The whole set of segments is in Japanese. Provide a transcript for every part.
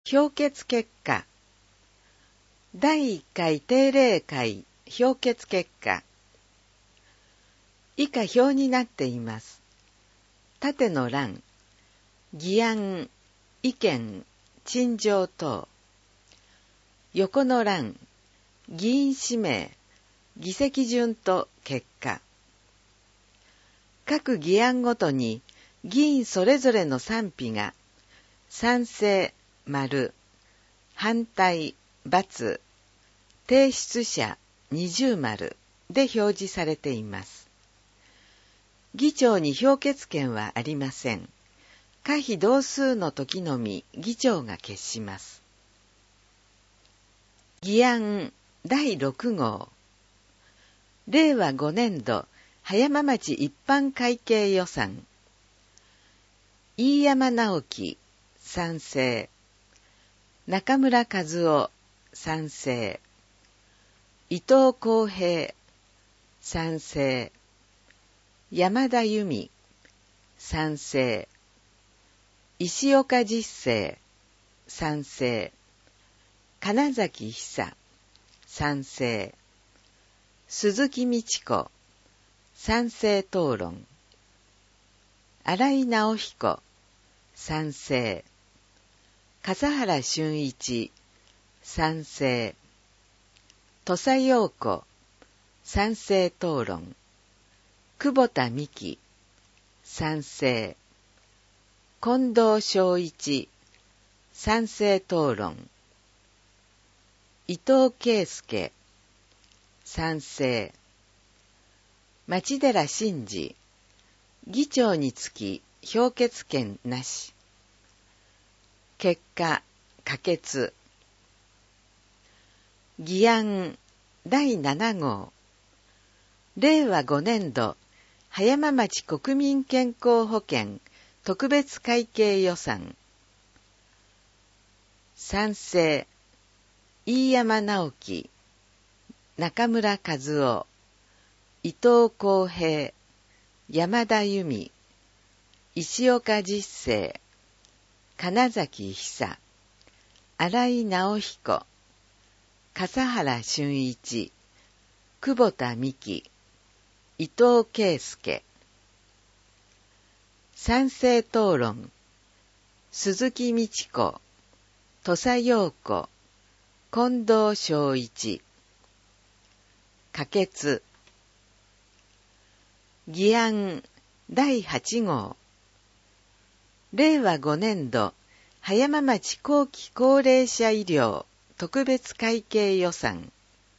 評決結果。第1回定例会評決結果。以下表になっています。縦の欄、議案、意見、陳情等。横の欄、議員氏名、議席順と結果。各議案ごとに議員それぞれの賛否が賛成、丸、反対、×、提出者、20丸で表示されています。議長に評決権はありません。可否同数の時のみ議長が決します。議案第6号。令和5年度葉山町一般会計予算。飯山直樹、賛成。中村和夫、賛成。伊藤公平、賛成。山田由美、賛成。石岡実生、賛成。金崎久、賛成。鈴木美智子、賛成討論。新井直彦、賛成。笠原俊一、賛成。土佐陽子、賛成討論。久保田美希、賛成。近藤昭一、賛成討論。伊藤圭介、賛成。町寺真二、議長につき評決権なし。結果、可決。議案第7号。令和5年度葉山町国民健康保険特別会計予算。賛成、飯山直樹、中村和夫、伊藤公平、山田由美、石岡実生、金崎久、新井直彦、笠原俊一、久保田美希、伊藤圭介。賛成討論、鈴木美智子、土佐陽子、近藤昭一。可決。議案第8号。令和5年度葉山町後期高齢者医療特別会計予算。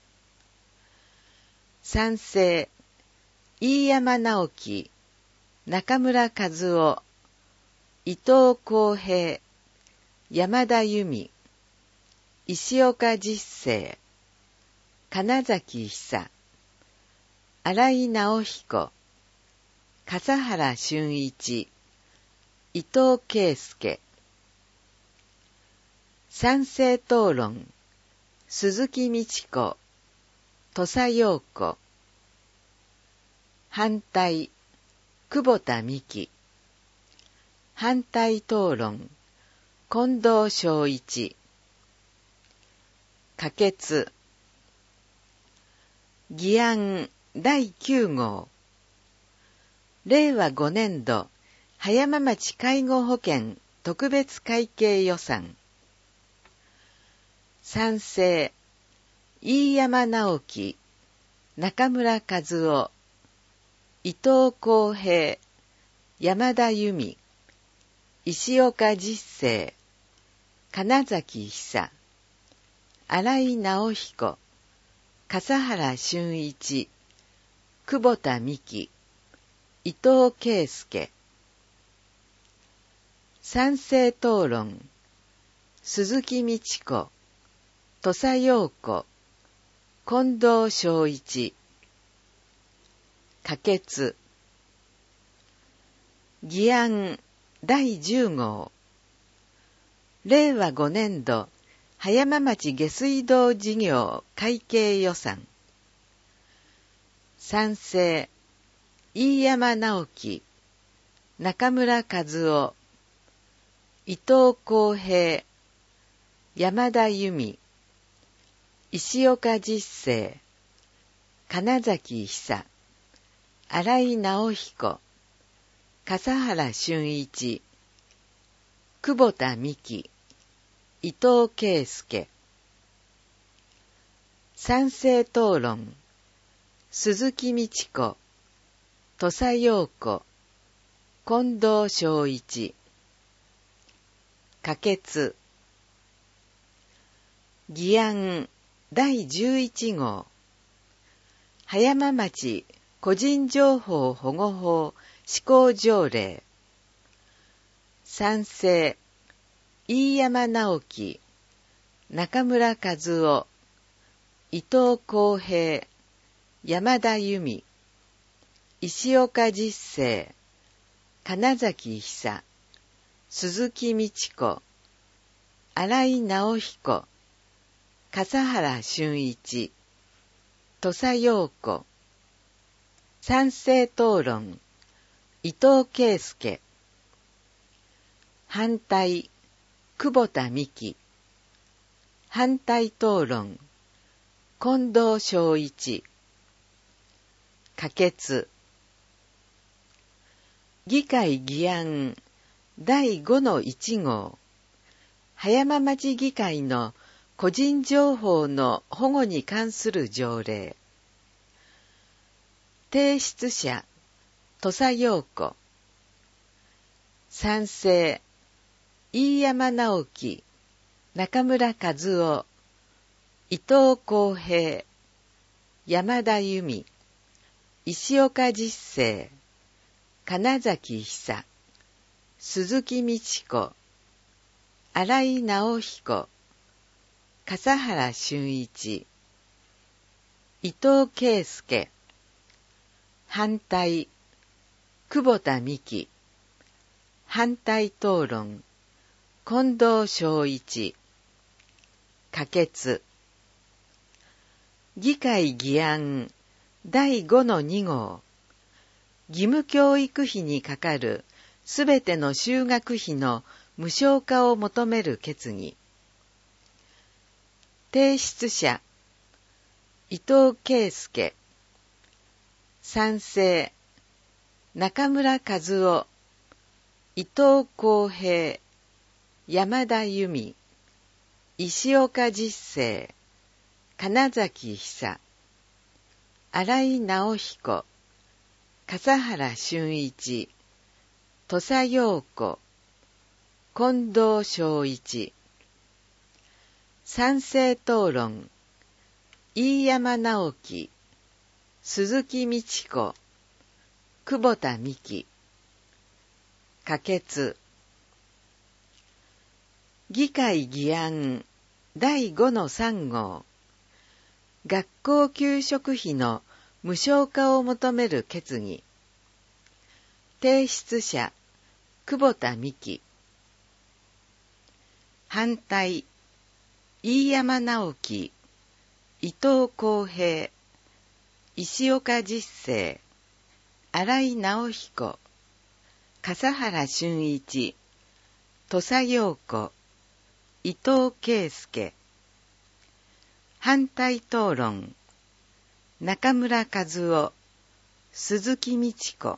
賛成、飯山直樹、中村和夫、伊藤公平、山田由美、石岡実生、金崎久、新井直彦、笠原俊一、伊藤圭介。賛成討論、鈴木美智子、土佐陽子。反対、久保田美希。反対討論、近藤昭一。可決。議案第9号。令和5年度葉山町介護保険特別会計予算。賛成、飯山直樹、中村和夫、伊藤公平、山田由美、石岡実生、金崎久、新井直彦、笠原俊一、久保田美希、伊藤圭介。賛成討論、鈴木美智子、土佐陽子、近藤昭一。可決。議案第10号。令和5年度葉山町下水道事業会計予算。賛成、飯山直樹、中村和夫、伊藤公平、 山田由美、石岡実生、金崎久、新井直彦、笠原俊一、久保田美希、伊藤圭介。賛成討論、鈴木美智子、土佐陽子、近藤正一。可決。議案第11号。葉山町個人情報保護法施行条例。賛成、飯山直樹、中村和夫、伊藤公平、山田由美、石岡実生、金崎久、鈴木美智子、新井直彦、笠原俊一、土佐陽子。賛成討論、伊藤圭介。反対、久保田美希。反対討論、近藤正一。可決。議会議案第5-1号。葉山町議会の個人情報の保護に関する条例。提出者、土佐陽子。賛成、飯山直樹、中村和夫、伊藤公平、山田由美、石岡実生、金崎久、鈴木美智子、新井直彦、笠原俊一、伊藤圭介。反対、久保田美希。反対討論、近藤正一。可決。議会議案第5-2号。義務教育費にかかるすべての修学費の無償化を求める決議。提出者、伊藤圭介。賛成、中村和夫、伊藤公平、山田由美、石岡実生、金崎久、新井直彦、笠原俊一、土佐陽子、近藤正一。賛成討論、飯山直樹、鈴木美智子、久保田美希。可決。議会議案第5-3号。学校給食費の無償化を求める決議。提出者、久保田美希。反対、飯山直樹、伊藤公平、石岡実生、新井直彦、笠原俊一、土佐陽子、伊藤圭介。反対討論、中村和夫、鈴木美智子。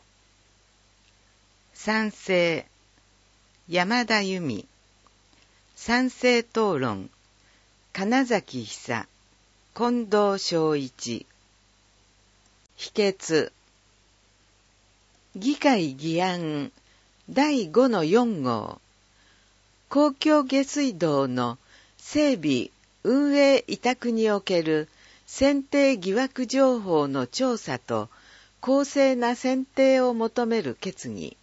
賛成、山田由美。賛成討論、金崎久、近藤正一。否決。議会議案第5-4号。公共下水道の整備・運営委託における選定疑惑情報の調査と公正な選定を求める決議。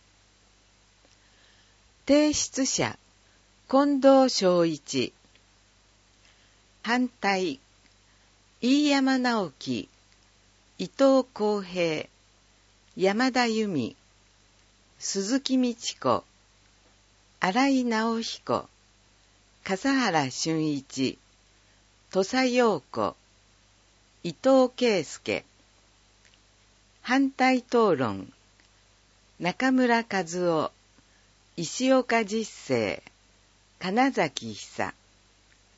提出者、近藤正一。反対、飯山直樹、伊藤公平、山田由美、鈴木美智子、新井直彦、笠原俊一、土佐陽子、伊藤圭介。反対討論、中村和夫、石岡実生、金崎久。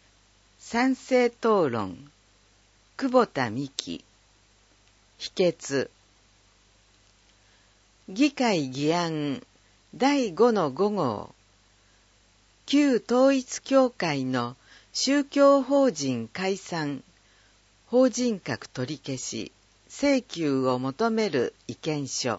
賛成討論、久保田美希。否決。議会議案第5-5号。旧統一教会の宗教法人解散、法人格取り消し、請求を求める意見書。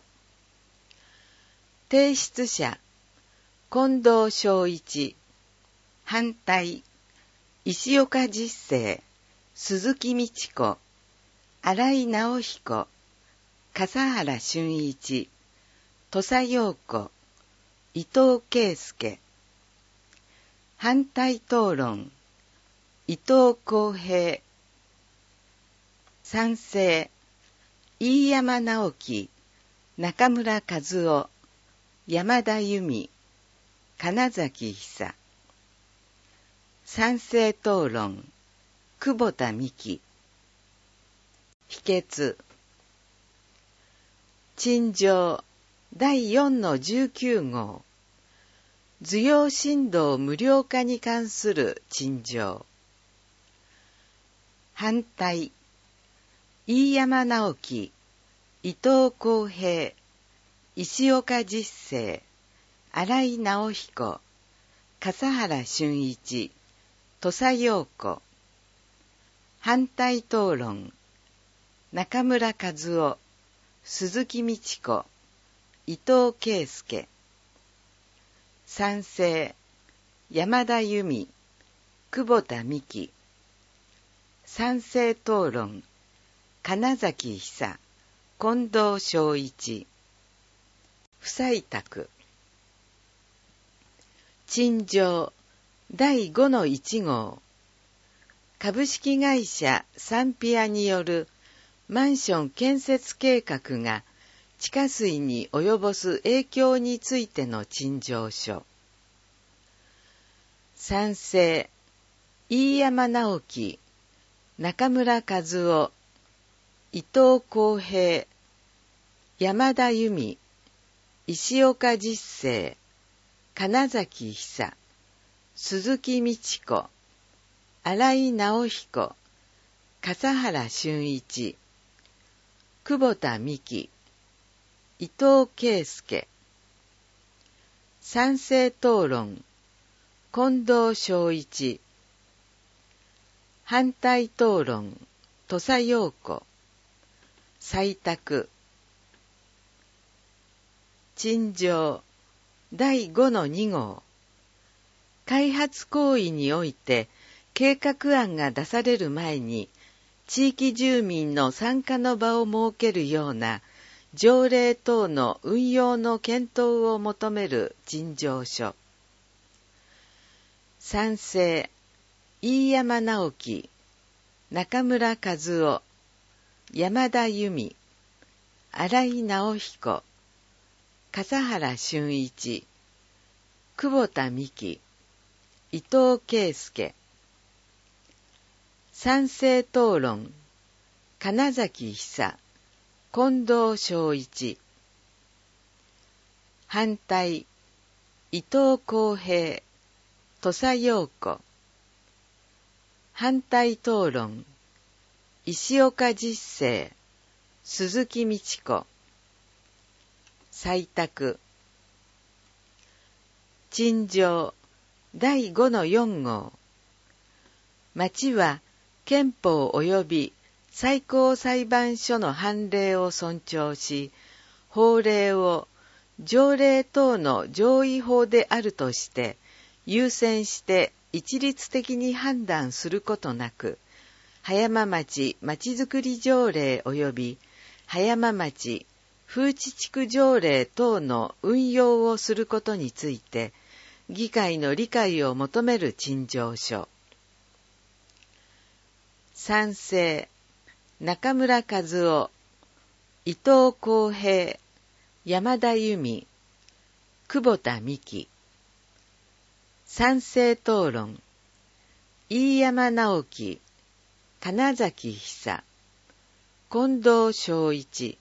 提出者、近藤正一。反対、石岡実生、鈴木美智子、新井直彦、笠原俊一、土佐陽子、伊藤圭介。反対討論、伊藤公平。賛成、飯山直樹、中村和夫、山田由美、金崎久。賛成討論、久保田美希。否決。陳情第4-19号。受用振動無料化に関する陳情。反対、飯山直樹、伊藤公平、石岡実生、新井直彦、笠原俊一、土佐陽子。反対討論、中村和夫、鈴木美智子、伊藤圭介。賛成、山田由美、久保田美希。賛成討論、金崎久、近藤正一。不採択。陳情第5-1号。株式会社サンピアによるマンション建設計画が地下水に及ぼす影響についての陳情書。賛成、飯山直樹、中村和夫、伊藤公平、山田由美、石岡実生、金崎久、鈴木美智子、新井直彦、笠原俊一、久保田美希、伊藤圭介。賛成討論、近藤正一。反対討論、土佐陽子。採択。陳情第5-2号。開発行為において計画案が出される前に地域住民の参加の場を設けるような条例等の運用の検討を求める陳情書。賛成、飯山直樹、中村和夫、山田由美、新井直彦、笠原俊一、久保田美希、伊藤圭介。賛成討論、金崎久、近藤正一。反対、伊藤公平、土佐陽子。反対討論、石岡実生、鈴木美智子。採択。陳情第5-4号。町は憲法及び最高裁判所の判例を尊重し、法令を条例等の上位法であるとして優先して一律的に判断することなく、葉山町まちづくり条例及び葉山町風致地区条例等の運用をすることについて議会の理解を求める陳情書。賛成、中村和夫、伊藤公平、山田由美、久保田美希。賛成討論、飯山直樹、金崎久、近藤正一。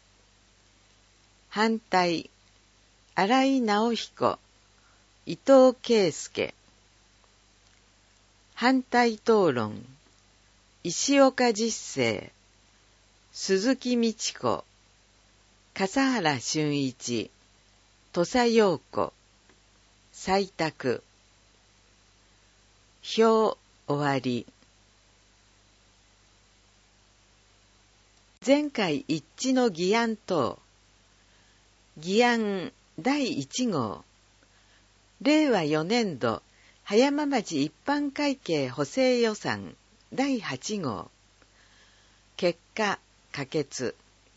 反対、新井直彦、伊藤圭介。 反対討論、石岡実生、鈴木美智子、笠原俊一、土佐陽子、採択。表終わり。前回一致の議案等。議案第1号。令和4年度葉山町一般会計補正予算第8号。結果可決。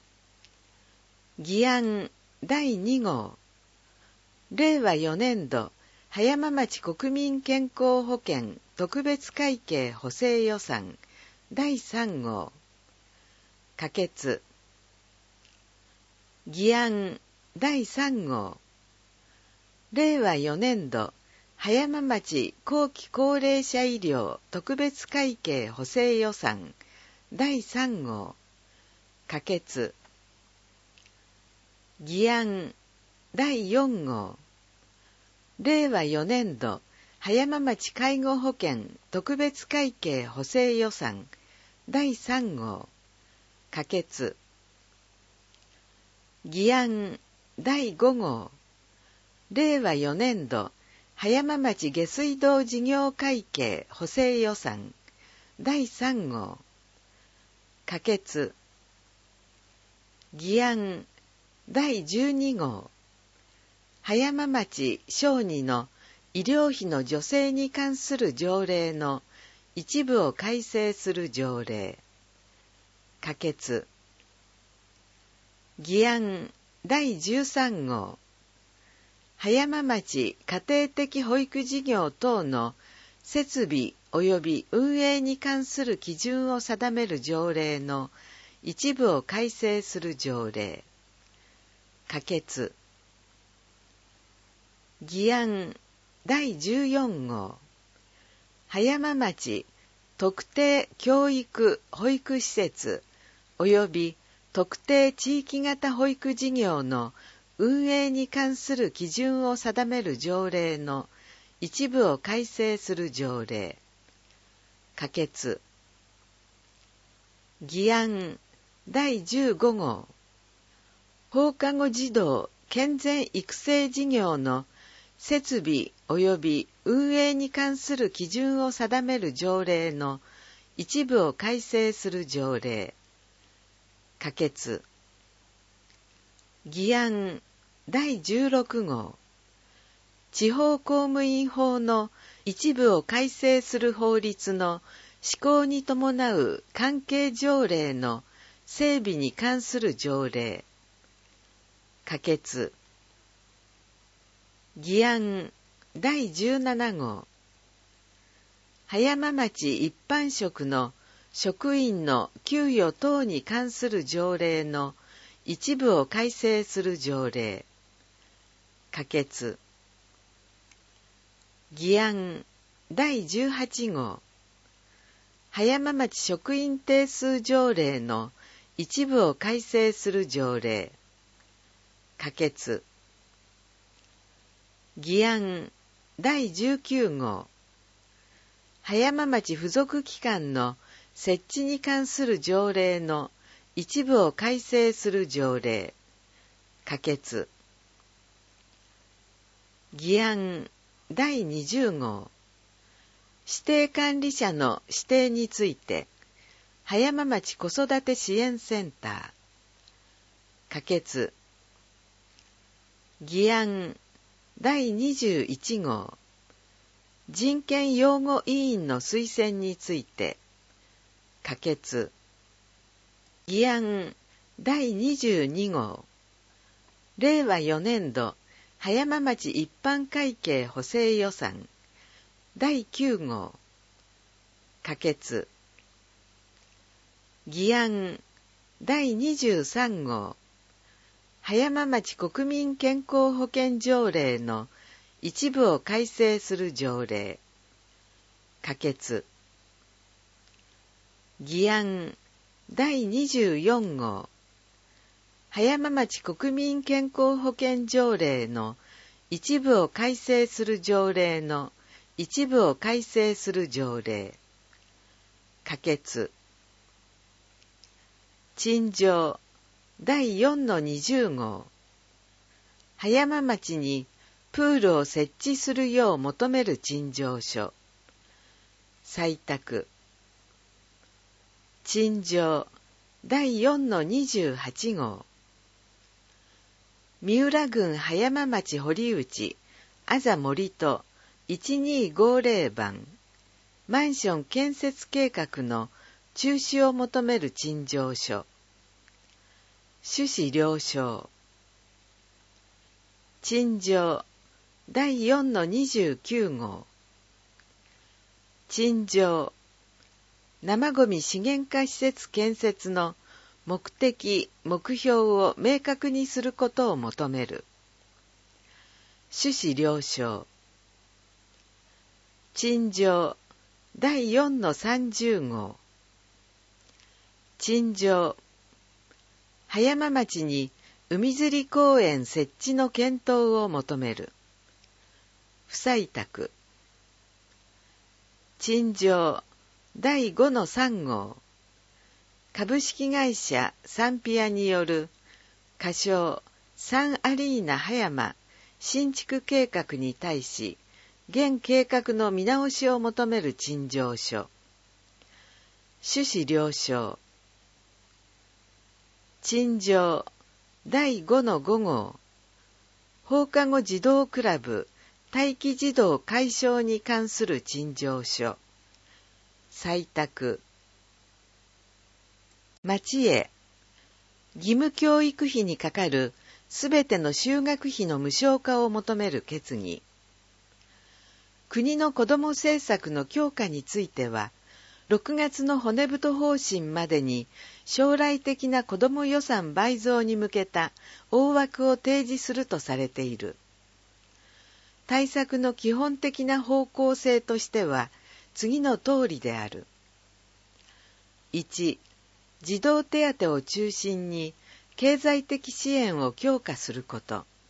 議案第2号。令和4年度葉山町国民健康保険特別会計補正予算第3号。可決。議案第3号。令和4年度葉山町後期高齢者医療特別会計補正予算第3号。可決。議案第4号。令和4年度葉山町介護保険特別会計補正予算第3号。可決。議案第5号。令和4年度葉山町下水道事業会計補正予算第3号。可決。議案第12号。葉山町小児の医療費の助成に関する条例の一部を改正する条例。可決。議案第13号。葉山町家庭的保育事業等の設備及び運営に関する基準を定める条例の一部を改正する条例。可決。議案第14号。葉山町特定教育保育施設及び特定地域型保育事業の運営に関する基準を定める条例の一部を改正する条例。可決。議案第15号。放課後児童健全育成事業の設備及び運営に関する基準を定める条例の一部を改正する条例。可決。議案第16号。地方公務員法の一部を改正する法律の施行に伴う関係条例の整備に関する条例。可決。議案第17号。葉山町一般職の職員の給与等に関する条例の一部を改正する条例。可決。議案第18号。葉山町職員定数条例の一部を改正する条例。可決。議案第19号。葉山町附属機関の設置に関する条例の一部を改正する条例。可決。議案第20号。指定管理者の指定について葉山町子育て支援センター。可決。議案第21号。人権擁護委員の推薦について。可決。議案第22号。令和4年度葉山町一般会計補正予算第9号。可決。議案第23号。葉山町国民健康保険条例の一部を改正する条例。可決。議案第24号。葉山町国民健康保険条例の一部を改正する条例の一部を改正する条例。可決。陳情第4-20号。葉山町にプールを設置するよう求める陳情書。採択。陳情第4-28号。三浦郡葉山町堀内あざ森と1250番マンション建設計画の中止を求める陳情書。趣旨了承。陳情第4-29号。陳情生ごみ資源化施設建設の目的・目標を明確にすることを求める。趣旨了承。陳情第4-30号。陳情葉山町に海釣り公園設置の検討を求める。不採択。陳情第5-3号。株式会社サンピアによる仮称サンアリーナ葉山新築計画に対し現計画の見直しを求める陳情書。趣旨了承。陳情第5-5号。放課後児童クラブ待機児童解消に関する陳情書。採択。町へ義務教育費にかかるすべての就学費の無償化を求める決議。国の子ども政策の強化については、6月の骨太方針までに将来的な子ども予算倍増に向けた大枠を提示するとされている。対策の基本的な方向性としては、次の通りである。1、児童手当を中心に経済的支援を強化すること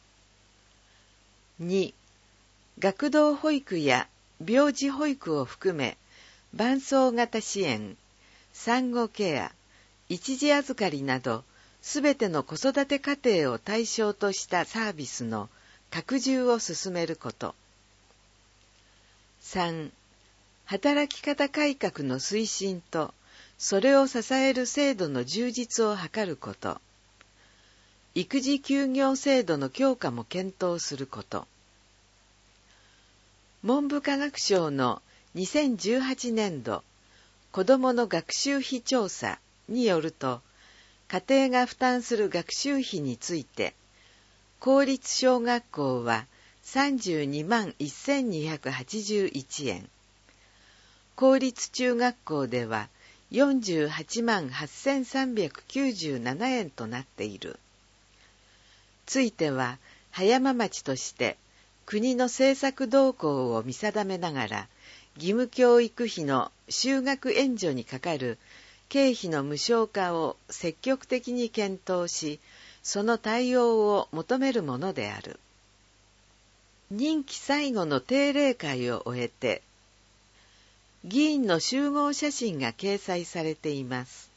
。2、学童保育や病児保育を含め、伴走型支援、産後ケア、一時預かりなど、すべての子育て家庭を対象としたサービスの拡充を進めること。3、働き方改革の推進と、それを支える制度の充実を図ること。育児休業制度の強化も検討すること。文部科学省の2018年度子どもの学習費調査によると、家庭が負担する学習費について、公立小学校は32万1281円、公立中学校では48万8397円となっている。ついては、葉山町として国の政策動向を見定めながら、義務教育費の就学援助にかかる経費の無償化を積極的に検討し、その対応を求めるものである。任期最後の定例会を終えて、議員の集合写真が掲載されています。